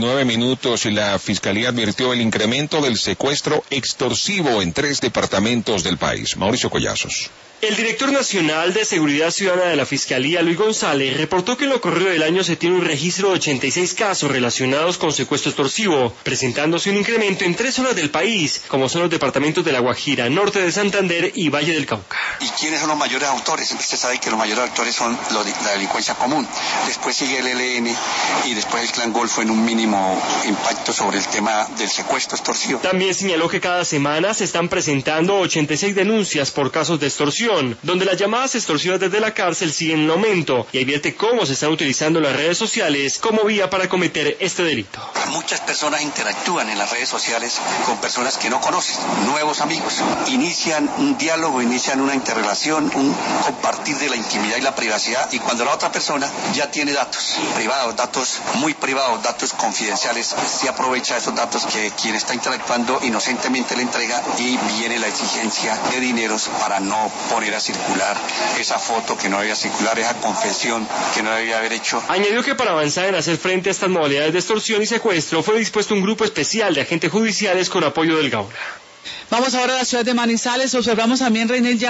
9:09 y la Fiscalía advirtió el incremento del secuestro extorsivo en 3 departamentos del país. Mauricio Collazos. El director nacional de Seguridad Ciudadana de la Fiscalía, Luis González, reportó que en lo corrido del año se tiene un registro de 86 casos relacionados con secuestro extorsivo, presentándose un incremento en 3 zonas del país, como son los departamentos de La Guajira, norte de Santander y Valle del Cauca. ¿Y quiénes son los mayores autores? Usted sabe que los mayores autores son la delincuencia común. Después sigue el ELN y después el Clan Golfo en un mínimo impacto sobre el tema del secuestro extorsivo. También señaló que cada semana se están presentando 86 denuncias por casos de extorsión, donde las llamadas extorsivas desde la cárcel siguen en aumento, y advierte cómo se están utilizando las redes sociales como vía para cometer este delito. Muchas personas interactúan en las redes sociales con personas que no conocen, nuevos amigos. Inician un diálogo, inician una interrelación, un compartir de la intimidad y la privacidad, y cuando la otra persona ya tiene datos privados, datos muy privados, datos confidenciales, se aprovecha esos datos que quien está interactuando inocentemente le entrega, y viene la exigencia de dineros para no poner a circular esa foto que no debía circular, esa confesión que no debía haber hecho. Añadió que para avanzar en hacer frente a estas modalidades de extorsión y secuestro fue dispuesto un grupo especial de agentes judiciales con apoyo del Gaula. Vamos ahora a la ciudad de Manizales. Observamos también, Reinel,